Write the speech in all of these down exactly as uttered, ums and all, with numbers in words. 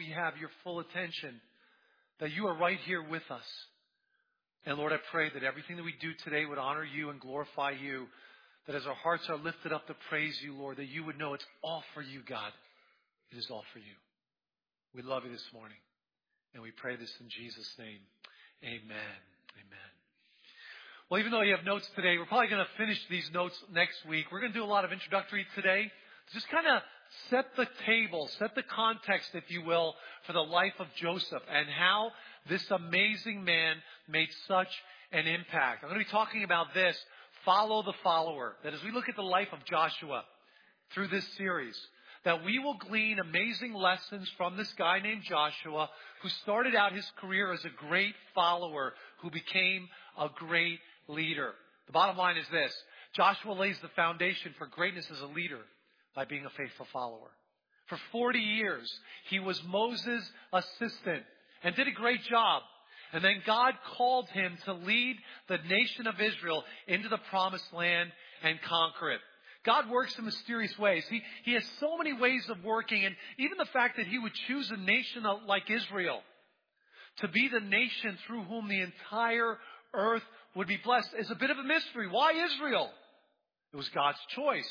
we have your full attention, that you are right here with us. And Lord, I pray that everything that we do today would honor you and glorify you, that as our hearts are lifted up to praise you, Lord, that you would know it's all for you, God. It is all for you. We love you this morning, and we pray this in Jesus' name. Amen. Amen. Well, even though you have notes today, we're probably going to finish these notes next week. We're going to do a lot of introductory today to just kind of set the table, set the context, if you will, for the life of Joseph and how this amazing man made such an impact. I'm going to be talking about this, follow the follower, that as we look at the life of Joshua through this series, that we will glean amazing lessons from this guy named Joshua, who started out his career as a great follower, who became a great leader. The bottom line is this: Joshua lays the foundation for greatness as a leader by being a faithful follower. For forty years, he was Moses' assistant and did a great job. And then God called him to lead the nation of Israel into the promised land and conquer it. God works in mysterious ways. He, he has so many ways of working, and even the fact that he would choose a nation like Israel to be the nation through whom the entire earth would be blessed is a bit of a mystery. Why Israel? It was God's choice.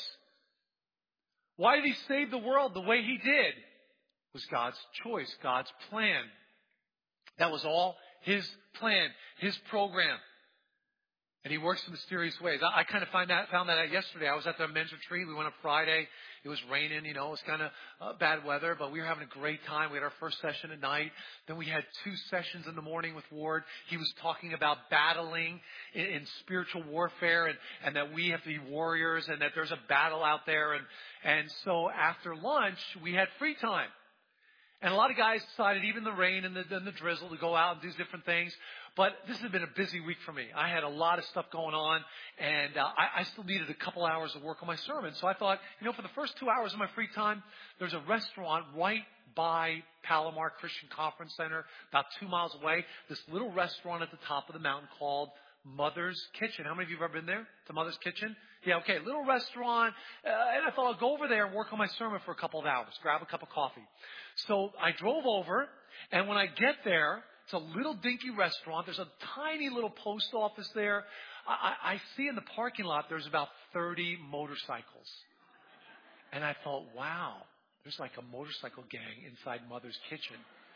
Why did he save the world the way he did? It was God's choice, God's plan. That was all his plan, his program. And he works in mysterious ways. I, I kind of find that, found that out yesterday. I was at the men's retreat. We went on Friday. It was raining, you know, it was kind of uh, bad weather, but we were having a great time. We had our first session at night. Then we had two sessions in the morning with Ward. He was talking about battling in, in spiritual warfare, and, and that we have to be warriors, and that there's a battle out there. And, and so after lunch, we had free time. And a lot of guys decided, even the rain and the, and the drizzle, to go out and do different things. But this has been a busy week for me. I had a lot of stuff going on, and uh, I, I still needed a couple hours of work on my sermon. So I thought, you know, for the first two hours of my free time, there's a restaurant right by Palomar Christian Conference Center, about two miles away. This little restaurant at the top of the mountain called Mother's Kitchen. How many of you have ever been there to Mother's Kitchen? Yeah, okay, little restaurant. Uh, and I thought I'll go over there and work on my sermon for a couple of hours, grab a cup of coffee. So I drove over, and when I get there, it's a little dinky restaurant. There's a tiny little post office there. I, I see in the parking lot there's about thirty motorcycles. And I thought, wow, there's like a motorcycle gang inside Mother's Kitchen.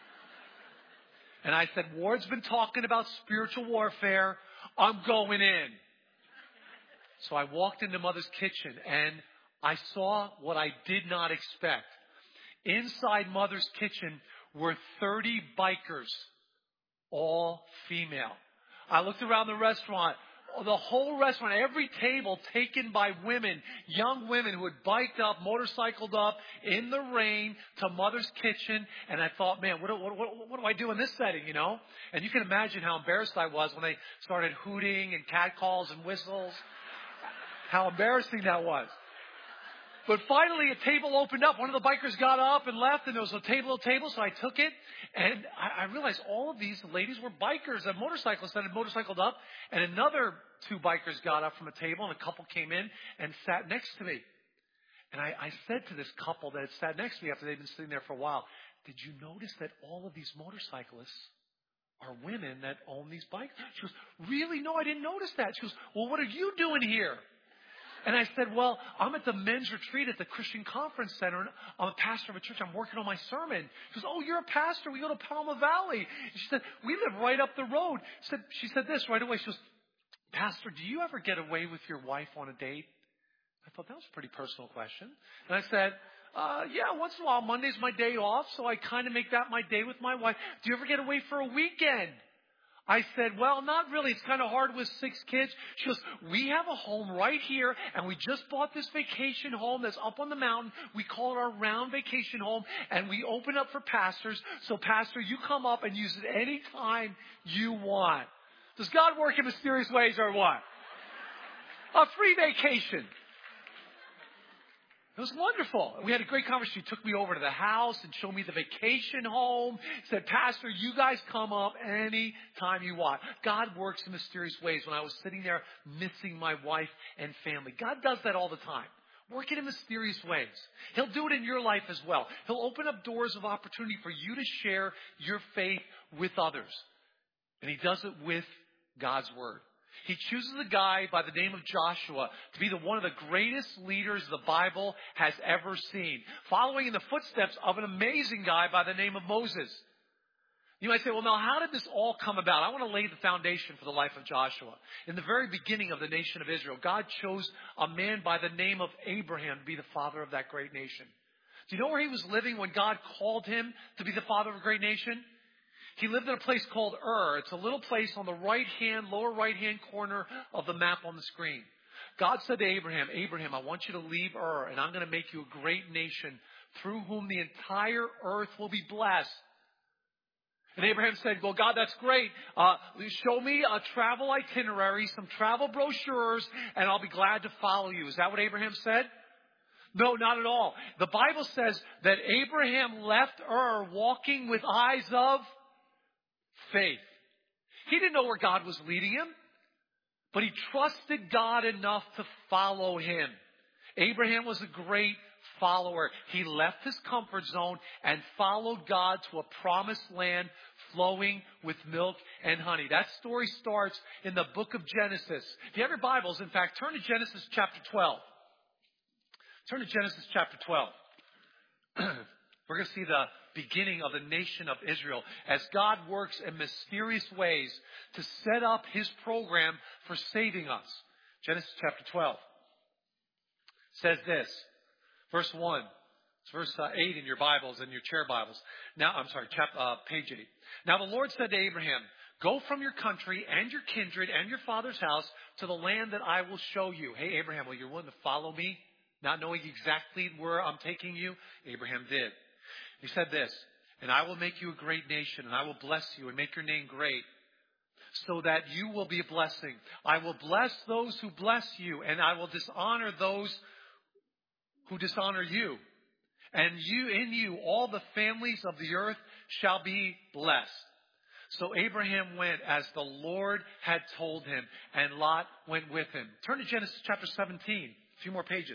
And I said, Ward's been talking about spiritual warfare. I'm going in. So I walked into Mother's Kitchen, and I saw what I did not expect. Inside Mother's Kitchen were thirty bikers, all female. I looked around the restaurant. The whole restaurant, every table taken by women, young women who had biked up, motorcycled up in the rain to Mother's Kitchen. And I thought, man, what do, what, what, what do I do in this setting, you know? And you can imagine how embarrassed I was when they started hooting and catcalls and whistles. How embarrassing that was. But finally, a table opened up. One of the bikers got up and left, and there was a table, a table, so I took it. And I, I realized all of these ladies were bikers, and motorcyclists that had motorcycled up. And another two bikers got up from a table, and a couple came in and sat next to me. And I, I said to this couple that had sat next to me after they'd been sitting there for a while, did you notice that all of these motorcyclists are women that own these bikes? She goes, really? No, I didn't notice that. She goes, well, what are you doing here? And I said, well, I'm at the men's retreat at the Christian Conference Center, and I'm a pastor of a church. I'm working on my sermon. She goes, oh, you're a pastor. We go to Palma Valley. And she said, we live right up the road. She said, she said this right away. She goes, Pastor, do you ever get away with your wife on a date? I thought that was a pretty personal question. And I said, uh, yeah, once in a while. Monday's my day off, so I kind of make that my day with my wife. Do you ever get away for a weekend? I said, well, not really. It's kind of hard with six kids. She goes, we have a home right here, and we just bought this vacation home that's up on the mountain. We call it our round vacation home, and we open up for pastors. So, Pastor, you come up and use it any time you want. Does God work in mysterious ways or what? A free vacation. It was wonderful. We had a great conversation. She took me over to the house and showed me the vacation home. Said, Pastor, you guys come up any time you want. God works in mysterious ways. When I was sitting there missing my wife and family, God does that all the time. working in mysterious ways. He'll do it in your life as well. He'll open up doors of opportunity for you to share your faith with others. And he does it with God's word. He chooses a guy by the name of Joshua to be the one of the greatest leaders the Bible has ever seen, following in the footsteps of an amazing guy by the name of Moses. You might say, well, now, how did this all come about? I want to lay the foundation for the life of Joshua. In the very beginning of the nation of Israel, God chose a man by the name of Abraham to be the father of that great nation. Do you know where he was living when God called him to be the father of a great nation? He lived in a place called Ur. It's a little place on the right-hand, lower right-hand corner of the map on the screen. God said to Abraham, Abraham, I want you to leave Ur, and I'm going to make you a great nation through whom the entire earth will be blessed. And Abraham said, well, God, that's great. Uh, show me a travel itinerary, some travel brochures, and I'll be glad to follow you. Is that what Abraham said? No, not at all. The Bible says that Abraham left Ur walking with eyes of faith. He didn't know where God was leading him, but he trusted God enough to follow him. Abraham was a great follower. He left his comfort zone and followed God to a promised land flowing with milk and honey. That story starts in the book of Genesis. If you have your Bibles, in fact, turn to Genesis chapter twelve. Turn to Genesis chapter twelve. We're going to see the beginning of the nation of Israel as God works in mysterious ways to set up his program for saving us. Genesis chapter twelve says this, verse one. It's verse uh, eight in your Bibles and your chair Bibles. Now, I'm sorry, chap, uh, page eight. Now the Lord said to Abraham, go from your country and your kindred and your father's house to the land that I will show you. Hey, Abraham, will you willing to follow me? Not knowing exactly where I'm taking you? Abraham did. He said this, and I will make you a great nation, and I will bless you and make your name great, so that you will be a blessing. I will bless those who bless you, and I will dishonor those who dishonor you. And you, in you, all the families of the earth shall be blessed. So Abraham went as the Lord had told him, and Lot went with him. Turn to Genesis chapter seventeen, a few more pages.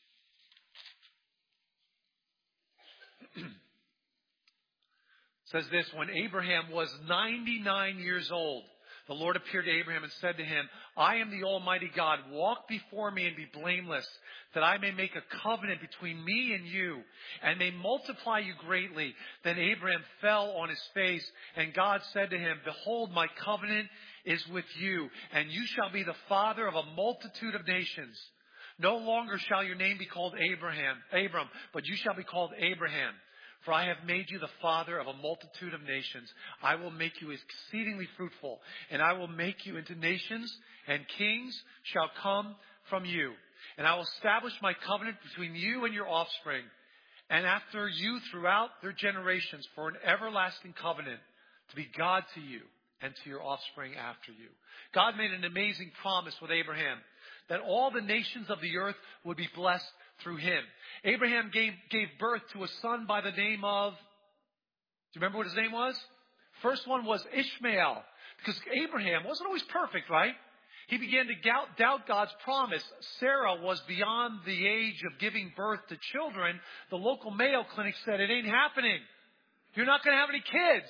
Says this, when Abraham was ninety-nine years old, the Lord appeared to Abraham and said to him, I am the Almighty God. Walk before me and be blameless, that I may make a covenant between me and you, and may multiply you greatly. Then Abraham fell on his face, and God said to him, behold, my covenant is with you, and you shall be the father of a multitude of nations. No longer shall your name be called Abraham, Abram, but you shall be called Abraham. For I have made you the father of a multitude of nations. I will make you exceedingly fruitful, and I will make you into nations, and kings shall come from you. And I will establish my covenant between you and your offspring, and after you throughout their generations, for an everlasting covenant, to be God to you and to your offspring after you. God made an amazing promise with Abraham that all the nations of the earth would be blessed through him. Abraham gave, gave birth to a son by the name of, do you remember what his name was? First one was Ishmael, because Abraham wasn't always perfect, right? He began to doubt, doubt God's promise. Sarah was beyond the age of giving birth to children. The local Mayo Clinic said, it ain't happening. You're not going to have any kids.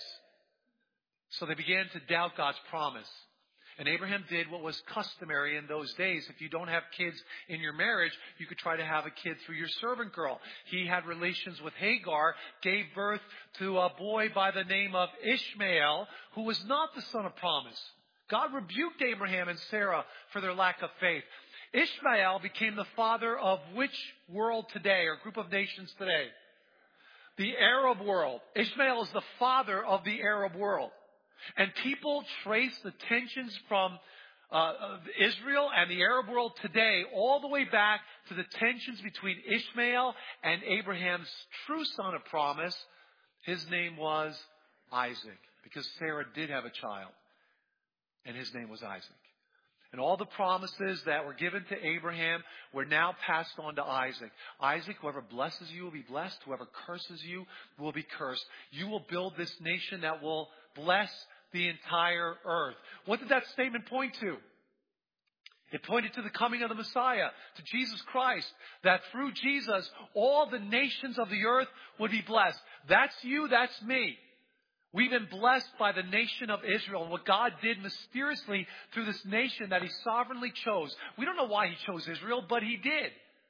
So they began to doubt God's promise. And Abraham did what was customary in those days. If you don't have kids in your marriage, you could try to have a kid through your servant girl. He had relations with Hagar, gave birth to a boy by the name of Ishmael, who was not the son of promise. God rebuked Abraham and Sarah for their lack of faith. Ishmael became the father of which world today, or group of nations today? The Arab world. Ishmael is the father of the Arab world. And people trace the tensions from uh, Israel and the Arab world today all the way back to the tensions between Ishmael and Abraham's true son of promise. His name was Isaac, because Sarah did have a child, and his name was Isaac. And all the promises that were given to Abraham were now passed on to Isaac. Isaac, whoever blesses you will be blessed. Whoever curses you will be cursed. You will build this nation that will bless the entire earth. What did that statement point to? It pointed to the coming of the Messiah, to Jesus Christ, that through Jesus, all the nations of the earth would be blessed. That's you, that's me. We've been blessed by the nation of Israel and what God did mysteriously through this nation that He sovereignly chose. We don't know why He chose Israel, but He did.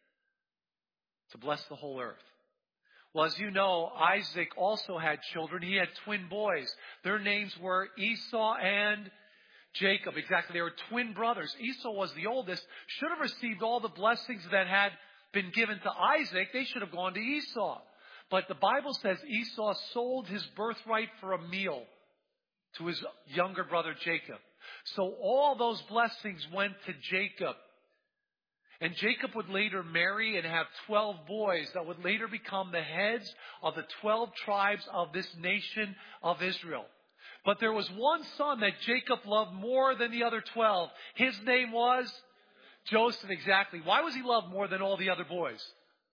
To bless the whole earth. Well, as you know, Isaac also had children. He had twin boys. Their names were Esau and Jacob. Exactly. They were twin brothers. Esau was the oldest, should have received all the blessings that had been given to Isaac. They should have gone to Esau. But the Bible says Esau sold his birthright for a meal to his younger brother Jacob. So all those blessings went to Jacob. And Jacob would later marry and have twelve boys that would later become the heads of the twelve tribes of this nation of Israel. But there was one son that Jacob loved more than the other twelve. His name was Joseph, exactly. Why was he loved more than all the other boys?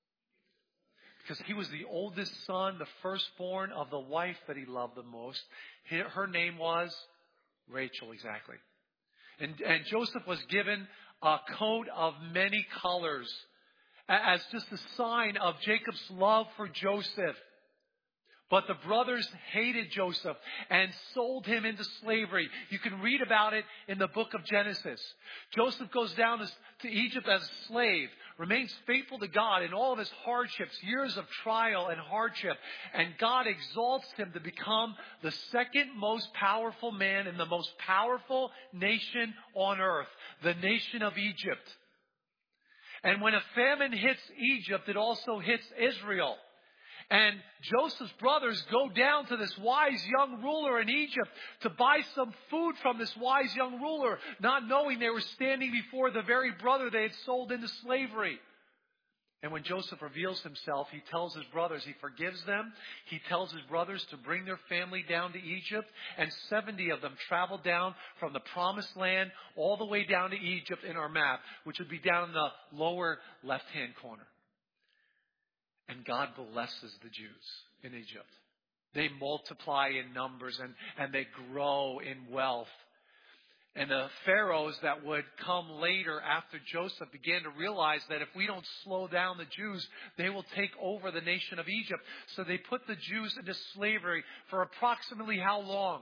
Because he was the oldest son, the firstborn of the wife that he loved the most. Her name was Rachel, exactly. And, and Joseph was given a coat of many colors as just a sign of Jacob's love for Joseph. But the brothers hated Joseph and sold him into slavery. You can read about it in the book of Genesis. Joseph goes down to Egypt as a slave, remains faithful to God in all of his hardships, years of trial and hardship. And God exalts him to become the second most powerful man in the most powerful nation on earth, the nation of Egypt. And when a famine hits Egypt, it also hits Israel. And Joseph's brothers go down to this wise young ruler in Egypt to buy some food from this wise young ruler, not knowing they were standing before the very brother they had sold into slavery. And when Joseph reveals himself, he tells his brothers, he forgives them. He tells his brothers to bring their family down to Egypt. And seventy of them traveled down from the promised land all the way down to Egypt in our map, which would be down in the lower left-hand corner. And God blesses the Jews in Egypt. They multiply in numbers and, and they grow in wealth. And the pharaohs that would come later after Joseph began to realize that if we don't slow down the Jews, they will take over the nation of Egypt. So they put the Jews into slavery for approximately how long?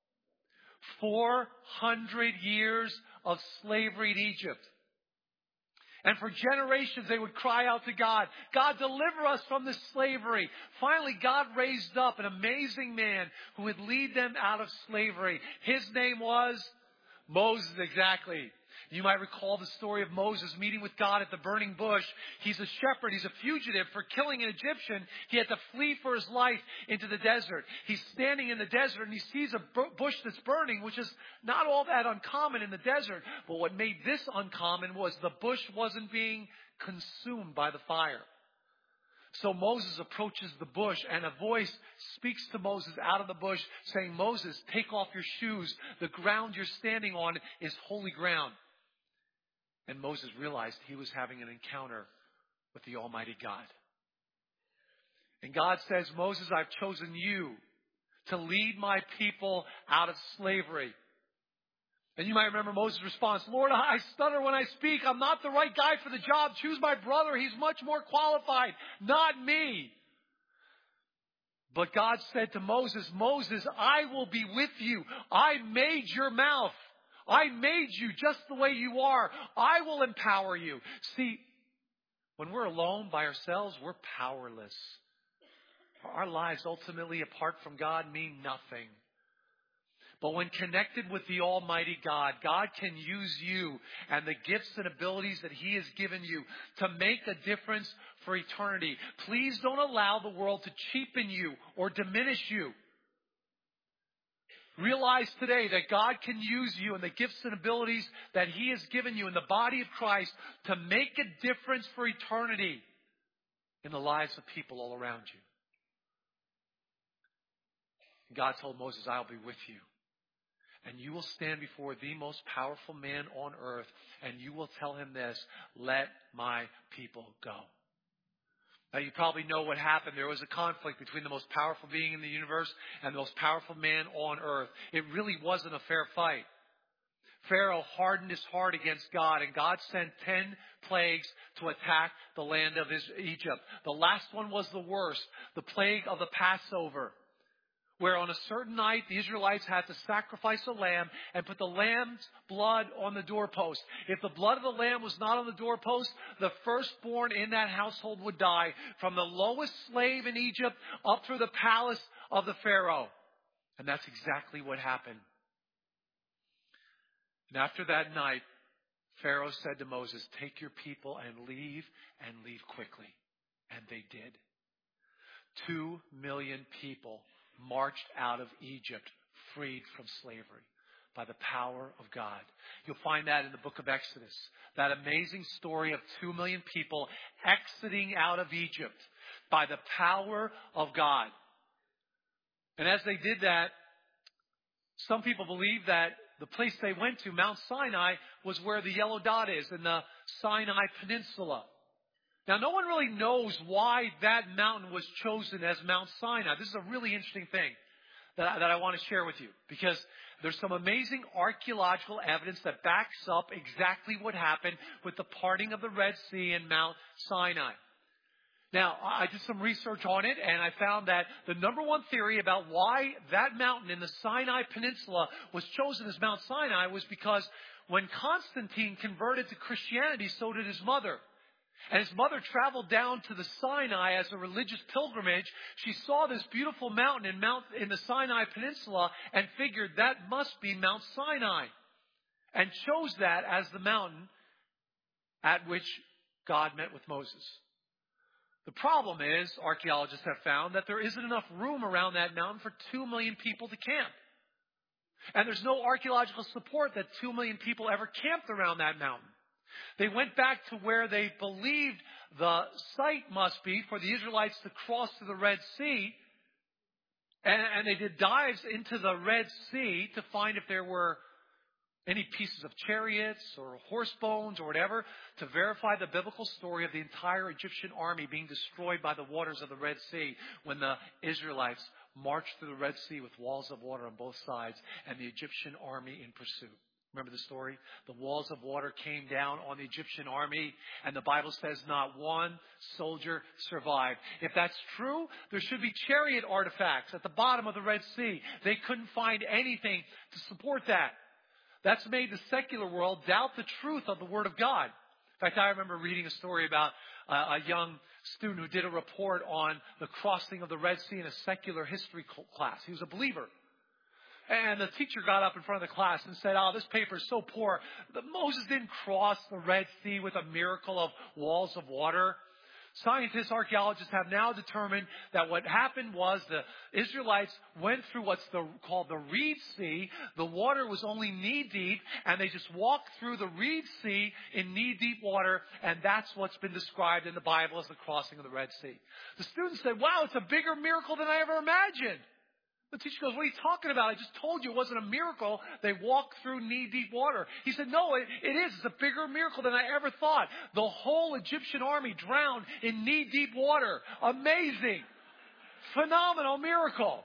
four hundred years of slavery in Egypt. And for generations, they would cry out to God, God, deliver us from this slavery. Finally, God raised up an amazing man who would lead them out of slavery. His name was Moses, exactly. You might recall the story of Moses meeting with God at the burning bush. He's a shepherd. He's a fugitive for killing an Egyptian. He had to flee for his life into the desert. He's standing in the desert and he sees a bush that's burning, which is not all that uncommon in the desert. But what made this uncommon was the bush wasn't being consumed by the fire. So Moses approaches the bush and a voice speaks to Moses out of the bush saying, Moses, take off your shoes. The ground you're standing on is holy ground. And Moses realized he was having an encounter with the Almighty God. And God says, Moses, I've chosen you to lead my people out of slavery. And you might remember Moses' response, Lord, I stutter when I speak. I'm not the right guy for the job. Choose my brother. He's much more qualified, not me. But God said to Moses, Moses, I will be with you. I made your mouth. I made you just the way you are. I will empower you. See, when we're alone by ourselves, we're powerless. Our lives ultimately apart from God mean nothing. But when connected with the Almighty God, God can use you and the gifts and abilities that He has given you to make a difference for eternity. Please don't allow the world to cheapen you or diminish you. Realize today that God can use you and the gifts and abilities that He has given you in the body of Christ to make a difference for eternity in the lives of people all around you. God told Moses, I'll be with you. And you will stand before the most powerful man on earth, and you will tell him this, let my people go. Now, you probably know what happened. There was a conflict between the most powerful being in the universe and the most powerful man on earth. It really wasn't a fair fight. Pharaoh hardened his heart against God, and God sent ten plagues to attack the land of Egypt. The last one was the worst, the plague of the Passover, where on a certain night the Israelites had to sacrifice a lamb and put the lamb's blood on the doorpost. If the blood of the lamb was not on the doorpost, the firstborn in that household would die, from the lowest slave in Egypt up through the palace of the Pharaoh. And that's exactly what happened. And after that night, Pharaoh said to Moses, "Take your people and leave, and leave quickly." And they did. Two million people marched out of Egypt, freed from slavery by the power of God. You'll find that in the book of Exodus. That amazing story of two million people exiting out of Egypt by the power of God. And as they did that, some people believe that the place they went to, Mount Sinai, was where the yellow dot is in the Sinai Peninsula. Now, no one really knows why that mountain was chosen as Mount Sinai. This is a really interesting thing that I, that I want to share with you, because there's some amazing archaeological evidence that backs up exactly what happened with the parting of the Red Sea and Mount Sinai. Now, I did some research on it, and I found that the number one theory about why that mountain in the Sinai Peninsula was chosen as Mount Sinai was because when Constantine converted to Christianity, so did his mother. And his mother traveled down to the Sinai as a religious pilgrimage. She saw this beautiful mountain in Mount in the Sinai Peninsula and figured that must be Mount Sinai, and chose that as the mountain at which God met with Moses. The problem is, archaeologists have found that there isn't enough room around that mountain for two million people to camp. And there's no archaeological support that two million people ever camped around that mountain. They went back to where they believed the site must be for the Israelites to cross to the Red Sea. And, and they did dives into the Red Sea to find if there were any pieces of chariots or horse bones or whatever, to verify the biblical story of the entire Egyptian army being destroyed by the waters of the Red Sea when the Israelites marched through the Red Sea with walls of water on both sides and the Egyptian army in pursuit. Remember the story? The walls of water came down on the Egyptian army, and the Bible says not one soldier survived. If that's true, there should be chariot artifacts at the bottom of the Red Sea. They couldn't find anything to support that. That's made the secular world doubt the truth of the Word of God. In fact, I remember reading a story about uh, a young student who did a report on the crossing of the Red Sea in a secular history class. He was a believer. And the teacher got up in front of the class and said, "Oh, this paper is so poor. Moses didn't cross the Red Sea with a miracle of walls of water." Scientists, archaeologists have now determined that what happened was the Israelites went through what's the, called the Reed Sea. The water was only knee-deep, and they just walked through the Reed Sea in knee-deep water, and that's what's been described in the Bible as the crossing of the Red Sea. The students said, "Wow, it's a bigger miracle than I ever imagined." The teacher goes, "What are you talking about? I just told you it wasn't a miracle. They walked through knee-deep water." He said, "No, it, it is. It's a bigger miracle than I ever thought. The whole Egyptian army drowned in knee-deep water. Amazing. Phenomenal miracle."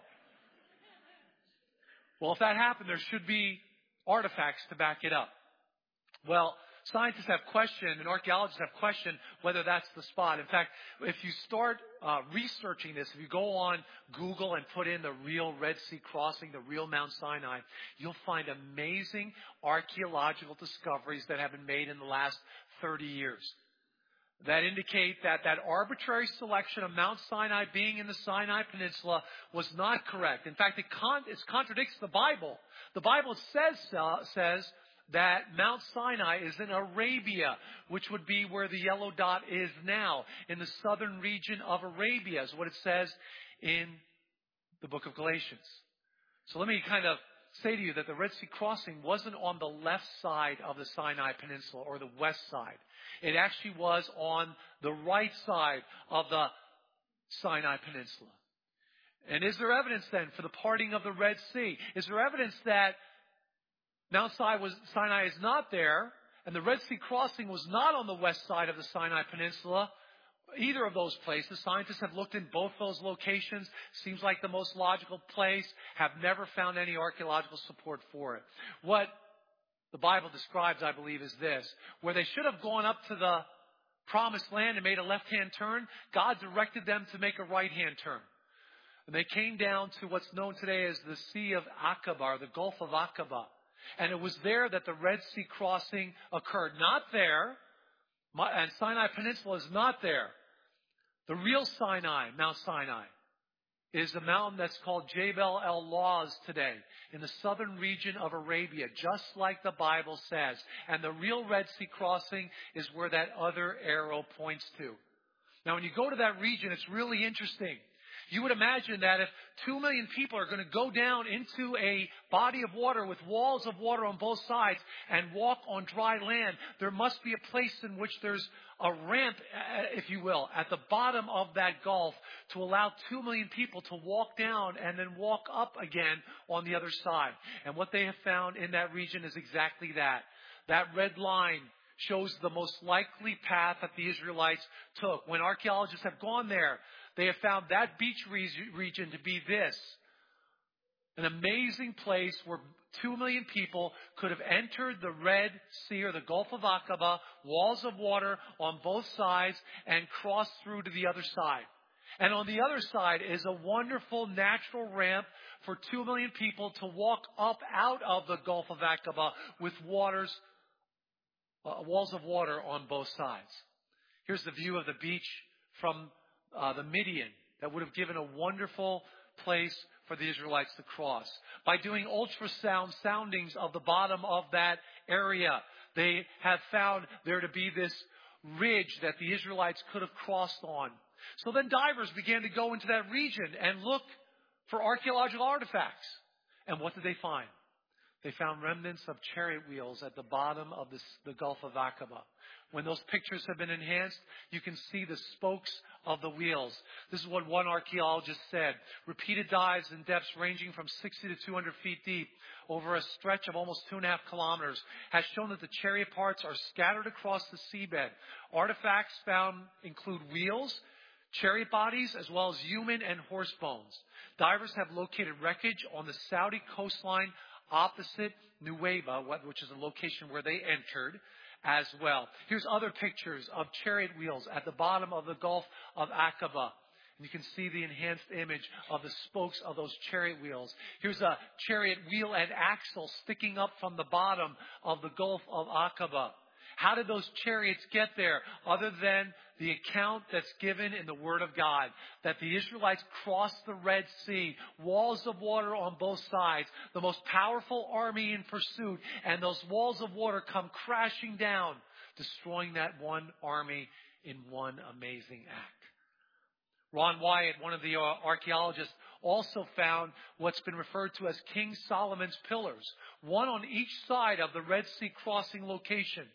Well, if that happened, there should be artifacts to back it up. Well, scientists have questioned and archaeologists have questioned whether that's the spot. In fact, if you start uh, researching this, if you go on Google and put in the real Red Sea crossing, the real Mount Sinai, you'll find amazing archaeological discoveries that have been made in the last thirty years that indicate that that arbitrary selection of Mount Sinai being in the Sinai Peninsula was not correct. In fact, it, con- it contradicts the Bible. The Bible says uh, says that Mount Sinai is in Arabia, which would be where the yellow dot is now, in the southern region of Arabia, is what it says in the book of Galatians. So let me kind of say to you that the Red Sea crossing wasn't on the left side of the Sinai Peninsula or the west side. It actually was on the right side of the Sinai Peninsula. And is there evidence then for the parting of the Red Sea? Is there evidence that Mount Sinai is not there, and the Red Sea crossing was not on the west side of the Sinai Peninsula? Either of those places. Scientists have looked in both those locations. Seems like the most logical place. Have never found any archaeological support for it. What the Bible describes, I believe, is this. Where they should have gone up to the promised land and made a left-hand turn, God directed them to make a right-hand turn. And they came down to what's known today as the Sea of Aqaba, or the Gulf of Aqaba. And it was there that the Red Sea crossing occurred. Not there, and Sinai Peninsula is not there. The real Sinai, Mount Sinai, is a mountain that's called Jebel el-Lawz today in the southern region of Arabia, just like the Bible says. And the real Red Sea crossing is where that other arrow points to. Now, when you go to that region, it's really interesting. You would imagine that if two million people are going to go down into a body of water with walls of water on both sides and walk on dry land, there must be a place in which there's a ramp, if you will, at the bottom of that gulf to allow two million people to walk down and then walk up again on the other side. And what they have found in that region is exactly that. That red line shows the most likely path that the Israelites took. When archaeologists have gone there, they have found that beach region to be this, an amazing place where two million people could have entered the Red Sea or the Gulf of Aqaba, walls of water on both sides, and crossed through to the other side. And on the other side is a wonderful natural ramp for two million people to walk up out of the Gulf of Aqaba with waters, uh, walls of water on both sides. Here's the view of the beach from Uh, the Midian that would have given a wonderful place for the Israelites to cross. By doing ultrasound soundings of the bottom of that area, they have found there to be this ridge that the Israelites could have crossed on. So then divers began to go into that region and look for archaeological artifacts. And what did they find? They found remnants of chariot wheels at the bottom of this, the Gulf of Aqaba. When those pictures have been enhanced, you can see the spokes of the wheels. This is what one archaeologist said. Repeated dives in depths ranging from sixty to two hundred feet deep over a stretch of almost two and a half kilometers has shown that the chariot parts are scattered across the seabed. Artifacts found include wheels, chariot bodies, as well as human and horse bones. Divers have located wreckage on the Saudi coastline opposite Nuweiba, which is a location where they entered as well. Here's other pictures of chariot wheels at the bottom of the Gulf of Aqaba. And you can see the enhanced image of the spokes of those chariot wheels. Here's a chariot wheel and axle sticking up from the bottom of the Gulf of Aqaba. How did those chariots get there other than the account that's given in the Word of God? That the Israelites crossed the Red Sea, walls of water on both sides, the most powerful army in pursuit, and those walls of water come crashing down, destroying that one army in one amazing act. Ron Wyatt, one of the archaeologists, also found what's been referred to as King Solomon's pillars, one on each side of the Red Sea crossing location.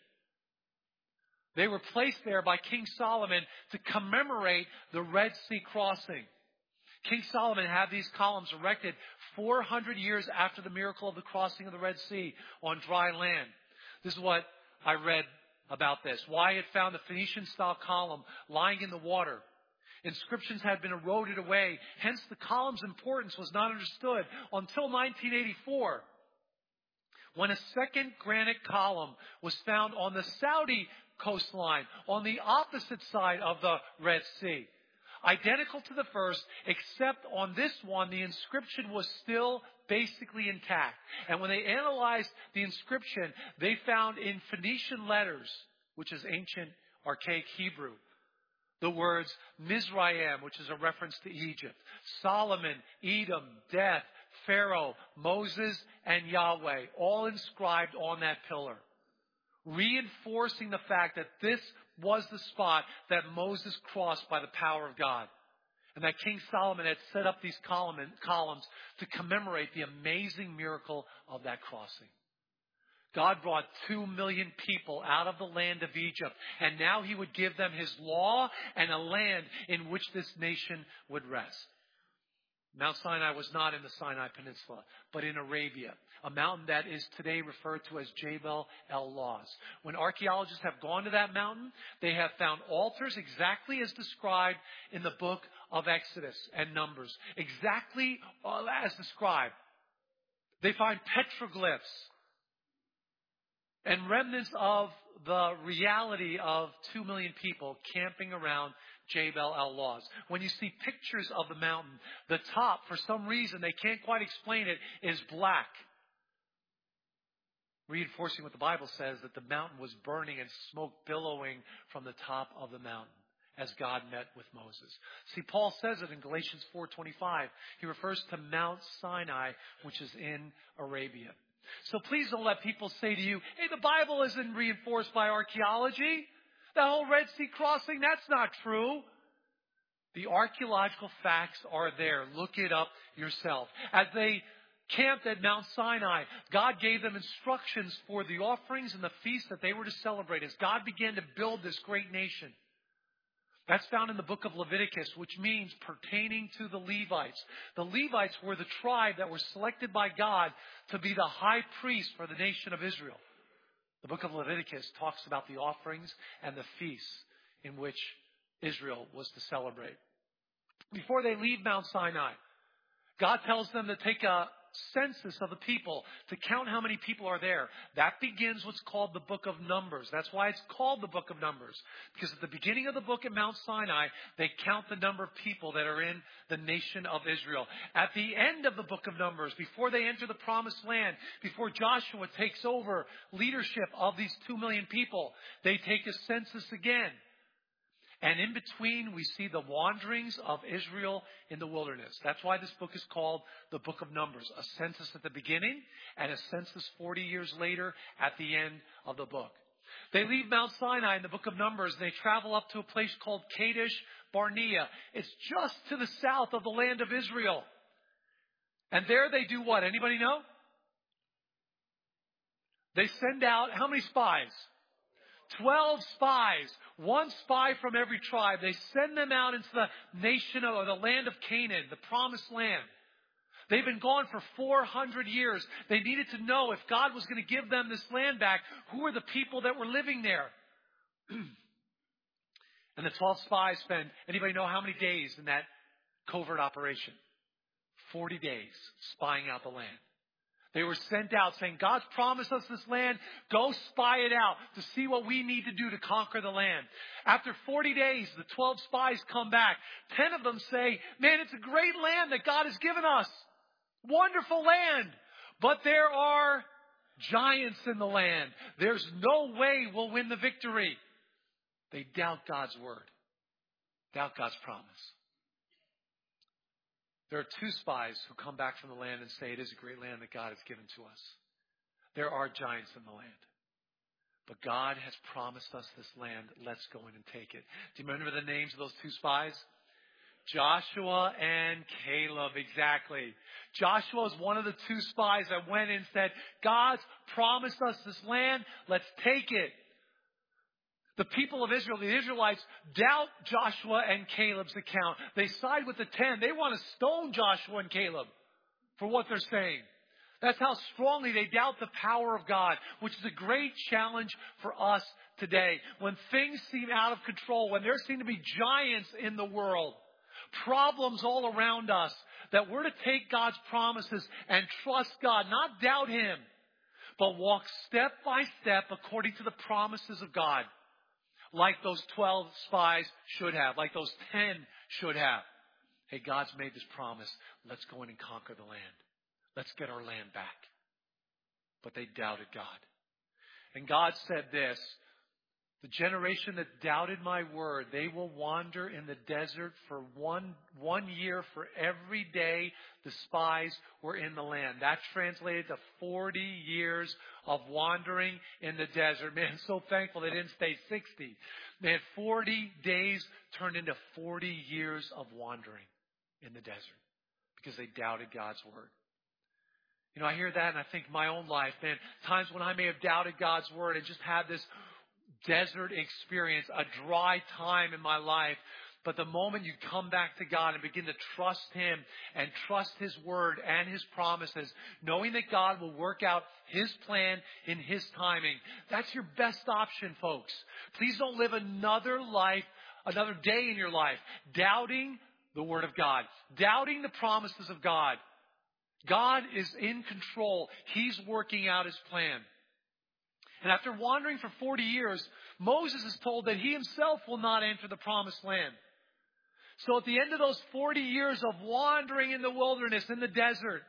They were placed there by King Solomon to commemorate the Red Sea crossing. King Solomon had these columns erected four hundred years after the miracle of the crossing of the Red Sea on dry land. This is what I read about this. Wyatt found the Phoenician-style column lying in the water. Inscriptions had been eroded away. Hence, the column's importance was not understood until nineteen eighty-four, when a second granite column was found on the Saudi coastline on the opposite side of the Red Sea. Identical to the first, except on this one, the inscription was still basically intact. And when they analyzed the inscription, they found in Phoenician letters, which is ancient archaic Hebrew, the words Mizraim, which is a reference to Egypt, Solomon, Edom, death, Pharaoh, Moses, and Yahweh, all inscribed on that pillar, reinforcing the fact that this was the spot that Moses crossed by the power of God. And that King Solomon had set up these columns to commemorate the amazing miracle of that crossing. God brought two million people out of the land of Egypt, and now he would give them his law and a land in which this nation would rest. Mount Sinai was not in the Sinai Peninsula, but in Arabia, a mountain that is today referred to as Jebel el-Lawz. When archaeologists have gone to that mountain, they have found altars exactly as described in the book of Exodus and Numbers, exactly as described. They find petroglyphs and remnants of the reality of two million people camping around Jabal al-Lawz. When you see pictures of the mountain, the top, for some reason, they can't quite explain it, is black. Reinforcing what the Bible says, that the mountain was burning and smoke billowing from the top of the mountain as God met with Moses. See, Paul says it in Galatians four twenty-five. He refers to Mount Sinai, which is in Arabia. So please don't let people say to you, hey, the Bible isn't reinforced by archaeology. The whole Red Sea crossing, that's not true. The archaeological facts are there. Look it up yourself. As they camped at Mount Sinai, God gave them instructions for the offerings and the feasts that they were to celebrate as God began to build this great nation. That's found in the book of Leviticus, which means pertaining to the Levites. The Levites were the tribe that were selected by God to be the high priest for the nation of Israel. The book of Leviticus talks about the offerings and the feasts in which Israel was to celebrate. Before they leave Mount Sinai, God tells them to take a census of the people, to count how many people are there. That begins what's called the book of Numbers. That's why it's called the book of Numbers. Because at the beginning of the book at Mount Sinai, they count the number of people that are in the nation of Israel. At the end of the book of Numbers, before they enter the promised land, before Joshua takes over leadership of these two million people, they take a census again. And in between, we see the wanderings of Israel in the wilderness. That's why this book is called the Book of Numbers. A census at the beginning and a census forty years later at the end of the book. They leave Mount Sinai in the Book of Numbers and they travel up to a place called Kadesh Barnea. It's just to the south of the land of Israel. And there they do what? Anybody know? They send out how many spies? Twelve spies, one spy from every tribe. They send them out into the nation of, or the land of Canaan, the promised land. They've been gone for four hundred years. They needed to know if God was going to give them this land back, who are the people that were living there? And the twelve spies spend, anybody know how many days in that covert operation? forty days spying out the land. They were sent out saying, God's promised us this land. Go spy it out to see what we need to do to conquer the land. After forty days, the twelve spies come back. ten of them say, man, it's a great land that God has given us. Wonderful land. But there are giants in the land. There's no way we'll win the victory. They doubt God's word. Doubt God's promise. There are two spies who come back from the land and say it is a great land that God has given to us. There are giants in the land. But God has promised us this land. Let's go in and take it. Do you remember the names of those two spies? Joshua and Caleb, exactly. Joshua is one of the two spies that went in and said, God's promised us this land. Let's take it. The people of Israel, the Israelites, doubt Joshua and Caleb's account. They side with the ten. They want to stone Joshua and Caleb for what they're saying. That's how strongly they doubt the power of God, which is a great challenge for us today. When things seem out of control, when there seem to be giants in the world, problems all around us, that we're to take God's promises and trust God, not doubt Him, but walk step by step according to the promises of God. Like those twelve spies should have. Like those ten should have. Hey, God's made this promise. Let's go in and conquer the land. Let's get our land back. But they doubted God. And God said this, the generation that doubted my word, they will wander in the desert for one, one year for every day the spies were in the land. That translated to forty years of wandering in the desert. Man, I'm so thankful they didn't stay sixty. Man, forty days turned into forty years of wandering in the desert because they doubted God's word. You know, I hear that and I think my own life, man, times when I may have doubted God's word and just had this desert experience, a dry time in my life. But the moment you come back to God and begin to trust Him and trust His word and His promises, knowing that God will work out His plan in His timing, that's your best option, folks. Please don't live another life, another day in your life, doubting the word of God, doubting the promises of God. God is in control. He's working out His plan. And after wandering for forty years, Moses is told that he himself will not enter the promised land. So at the end of those forty years of wandering in the wilderness, in the desert,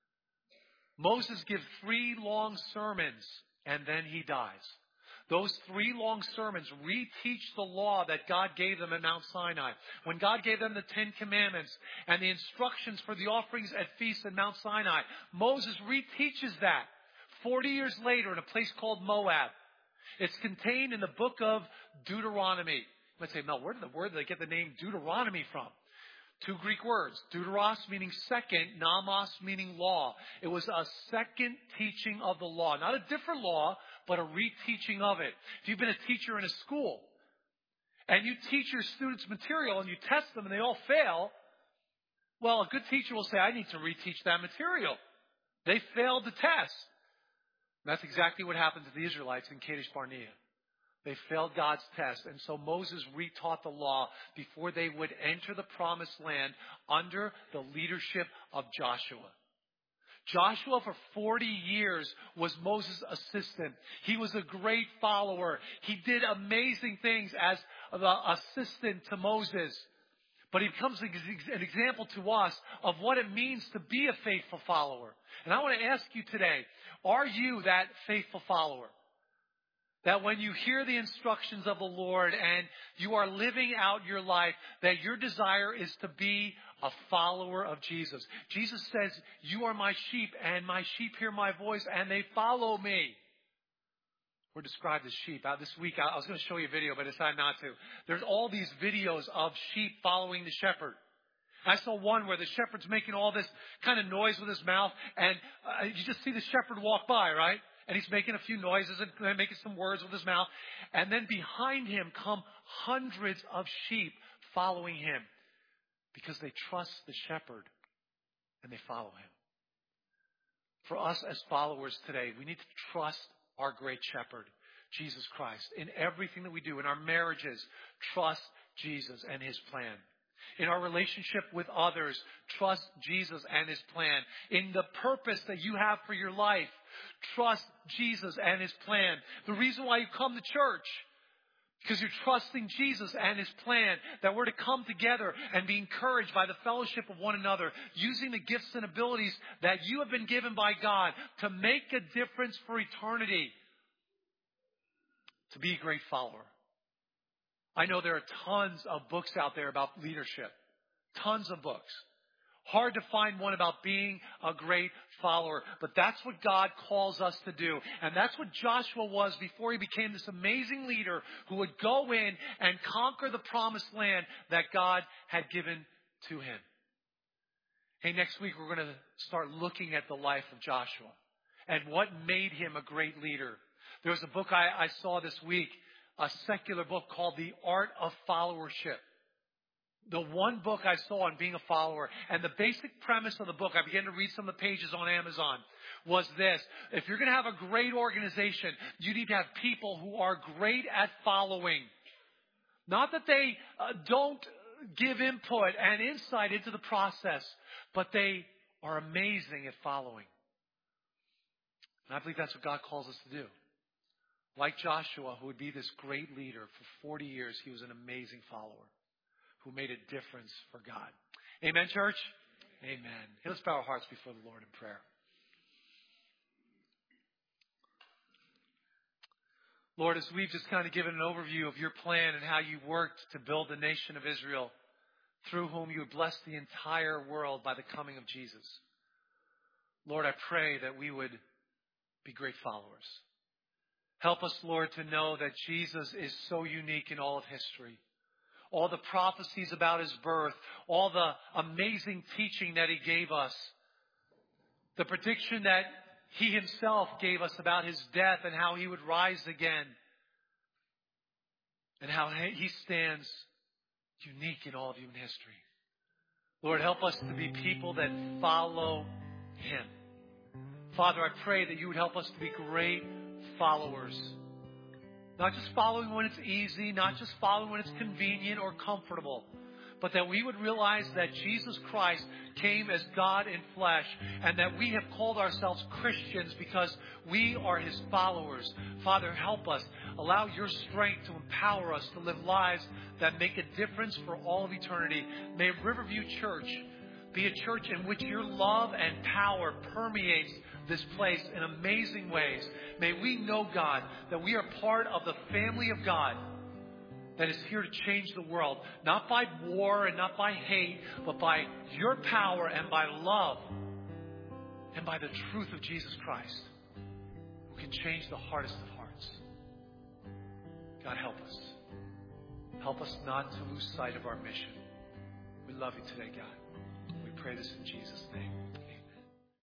Moses gives three long sermons and then he dies. Those three long sermons reteach the law that God gave them at Mount Sinai. When God gave them the Ten Commandments and the instructions for the offerings at feasts at Mount Sinai, Moses reteaches that forty years later in a place called Moab. It's contained in the book of Deuteronomy. You might say, Mel, where did the word did they get the name Deuteronomy from? Two Greek words. Deuteros meaning second, nomos meaning law. It was a second teaching of the law. Not a different law, but a reteaching of it. If you've been a teacher in a school and you teach your students material and you test them and they all fail, well, a good teacher will say, I need to reteach that material. They failed the test. And that's exactly what happened to the Israelites in Kadesh Barnea. They failed God's test. And so Moses retaught the law before they would enter the promised land under the leadership of Joshua. Joshua for forty years was Moses' assistant. He was a great follower. He did amazing things as the assistant to Moses. But he becomes an example to us of what it means to be a faithful follower. And I want to ask you today, are you that faithful follower? That when you hear the instructions of the Lord and you are living out your life, that your desire is to be a follower of Jesus. Jesus says, you are my sheep and my sheep hear my voice and they follow me. We're described as sheep. Uh, this week, I was going to show you a video, but I decided not to. There's all these videos of sheep following the shepherd. I saw one where the shepherd's making all this kind of noise with his mouth, and uh, you just see the shepherd walk by, right? And he's making a few noises and making some words with his mouth. And then behind him come hundreds of sheep following him because they trust the shepherd and they follow him. For us as followers today, we need to trust our great shepherd, Jesus Christ. In everything that we do, in our marriages, trust Jesus and his plan. In our relationship with others, trust Jesus and his plan. In the purpose that you have for your life, trust Jesus and his plan. The reason why you come to church, because you're trusting Jesus and his plan, that we're to come together and be encouraged by the fellowship of one another, using the gifts and abilities that you have been given by God to make a difference for eternity, to be a great follower. I know there are tons of books out there about leadership. Tons of books. Hard to find one about being a great follower. But that's what God calls us to do. And that's what Joshua was before he became this amazing leader who would go in and conquer the promised land that God had given to him. Hey, next week we're going to start looking at the life of Joshua and what made him a great leader. There was a book I, I saw this week, a secular book called The Art of Followership. The one book I saw on being a follower. And the basic premise of the book, I began to read some of the pages on Amazon, was this. If you're going to have a great organization, you need to have people who are great at following. Not that they uh, don't give input and insight into the process, but they are amazing at following. And I believe that's what God calls us to do. Like Joshua, who would be this great leader for forty years, he was an amazing follower who made a difference for God. Amen, church? Amen. Hey, let's bow our hearts before the Lord in prayer. Lord, as we've just kind of given an overview of your plan and how you worked to build the nation of Israel, through whom you would bless the entire world by the coming of Jesus. Lord, I pray that we would be great followers. Help us, Lord, to know that Jesus is so unique in all of history. All the prophecies about his birth, all the amazing teaching that he gave us, the prediction that he himself gave us about his death and how he would rise again, and how he stands unique in all of human history. Lord, help us to be people that follow him. Father, I pray that you would help us to be great followers. Not just following when it's easy, not just following when it's convenient or comfortable, but that we would realize that Jesus Christ came as God in flesh, and that we have called ourselves Christians because we are His followers. Father, help us. Allow your strength to empower us to live lives that make a difference for all of eternity. May Riverview Church be a church in which your love and power permeates this place in amazing ways. May we know, God, that we are part of the family of God that is here to change the world, not by war and not by hate, but by your power and by love and by the truth of Jesus Christ, who can change the hardest of hearts. God, help us. Help us not to lose sight of our mission. We love you today, God. We pray this in Jesus' name.